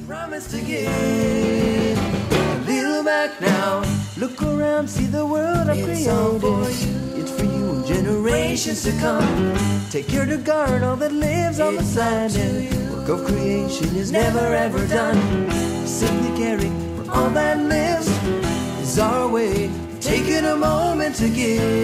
Promise to give a little back now. Look around, see the world I've created. It's for you and generations to come. Take care to guard all that lives on the planet. Work of creation is never ever done. Simply caring for all that lives is our way. Taking a moment to give.